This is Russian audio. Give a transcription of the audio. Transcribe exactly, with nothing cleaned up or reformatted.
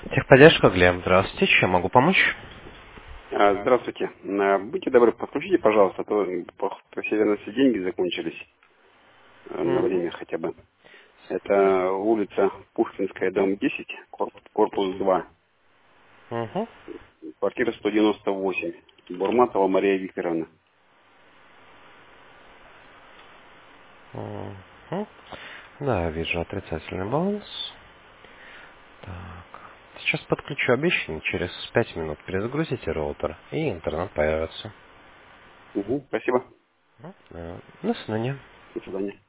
Техподдержка, Глеб, здравствуйте. Чем могу помочь? А, Здравствуйте. А, Будьте добры, подключите, пожалуйста, а то, по по всей вероятности, деньги закончились э, на Угу. время хотя бы. Это улица Пушкинская, дом десять, корп- корпус два, Угу. квартира сто девяносто восемь, Бурматова Мария Викторовна. Угу. Да, вижу отрицательный баланс. Так. Сейчас подключу обещание. Через пять минут перезагрузите роутер, и интернет появится. Угу, спасибо. Э, До свидания. До свидания.